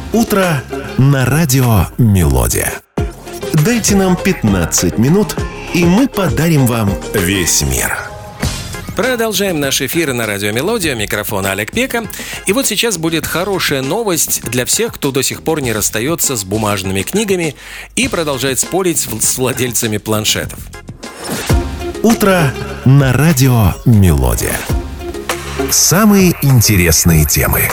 Утро на радио «Мелодия». Дайте нам 15 минут, и мы подарим вам весь мир. Продолжаем наш эфир на радио «Мелодия». Микрофон Олег Пека. И вот сейчас будет хорошая новость для всех, кто до сих пор не расстается с бумажными книгами и продолжает спорить с владельцами планшетов. Утро на радио «Мелодия». Самые интересные темы.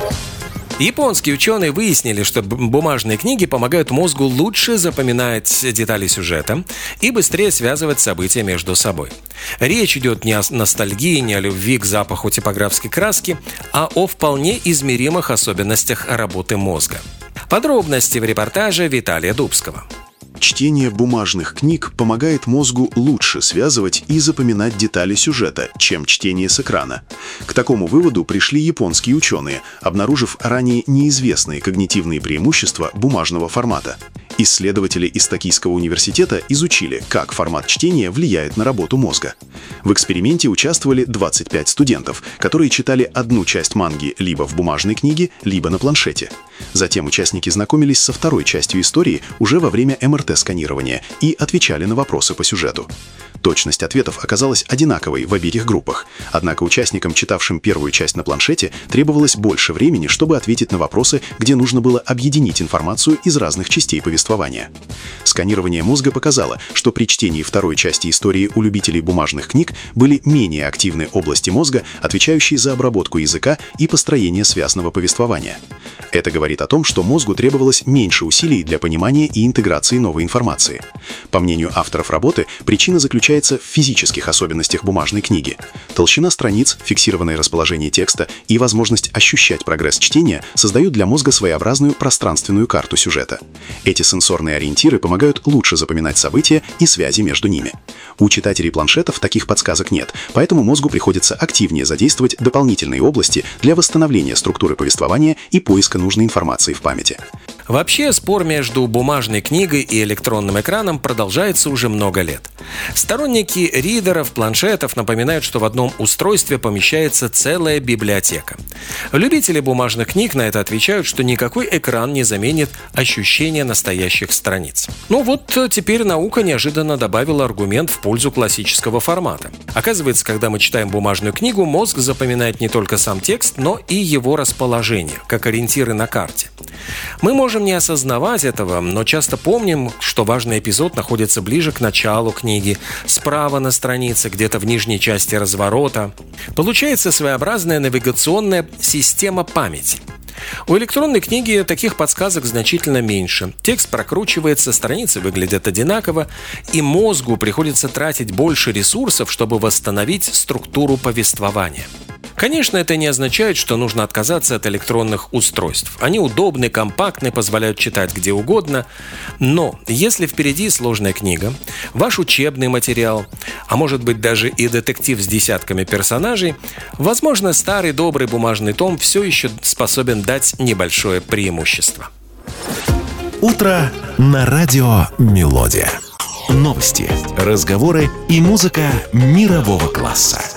Японские ученые выяснили, что бумажные книги помогают мозгу лучше запоминать детали сюжета и быстрее связывать события между собой. Речь идет не о ностальгии, не о любви к запаху типографской краски, а о вполне измеримых особенностях работы мозга. Подробности в репортаже Виталия Дубского. Чтение бумажных книг помогает мозгу лучше связывать и запоминать детали сюжета, чем чтение с экрана. К такому выводу пришли японские ученые, обнаружив ранее неизвестные когнитивные преимущества бумажного формата. Исследователи из Токийского университета изучили, как формат чтения влияет на работу мозга. В эксперименте участвовали 25 студентов, которые читали одну часть манги либо в бумажной книге, либо на планшете. Затем участники знакомились со второй частью истории уже во время МРТ-сканирования и отвечали на вопросы по сюжету. Точность ответов оказалась одинаковой в обеих группах, однако участникам, читавшим первую часть на планшете, требовалось больше времени, чтобы ответить на вопросы, где нужно было объединить информацию из разных частей повествования. Сканирование мозга показало, что при чтении второй части истории у любителей бумажных книг были менее активны области мозга, отвечающие за обработку языка и построение связного повествования. Это говорит о том, что мозгу требовалось меньше усилий для понимания и интеграции новой информации. По мнению авторов работы, причина заключается в физических особенностях бумажной книги. Толщина страниц, фиксированное расположение текста и возможность ощущать прогресс чтения создают для мозга своеобразную пространственную карту сюжета. Эти сенсорные ориентиры помогают лучше запоминать события и связи между ними. У читателей планшетов таких подсказок нет, поэтому мозгу приходится активнее задействовать дополнительные области для восстановления структуры повествования и поиска нужной информации в памяти. Вообще, спор между бумажной книгой и электронным экраном продолжается уже много лет. Сторонники ридеров, планшетов напоминают, что в одном устройстве помещается целая библиотека. Любители бумажных книг на это отвечают, что никакой экран не заменит ощущение настоящих страниц. Ну вот теперь наука неожиданно добавила аргумент в пользу классического формата. Оказывается, когда мы читаем бумажную книгу, мозг запоминает не только сам текст, но и его расположение, как ориентиры на карте. Мы можем не осознавать этого, но часто помним, что важный эпизод находится ближе к началу книги, справа на странице, где-то в нижней части разворота. Получается своеобразная навигационная система памяти. У электронной книги таких подсказок значительно меньше. Текст прокручивается, страницы выглядят одинаково, и мозгу приходится тратить больше ресурсов, чтобы восстановить структуру повествования. Конечно, это не означает, что нужно отказаться от электронных устройств. Они удобны, компактны, позволяют читать где угодно. Но если впереди сложная книга, ваш учебный материал, а может быть даже и детектив с десятками персонажей, возможно, старый добрый бумажный том все еще способен дать небольшое преимущество. Утро на радио «Мелодия». Новости, разговоры и музыка мирового класса.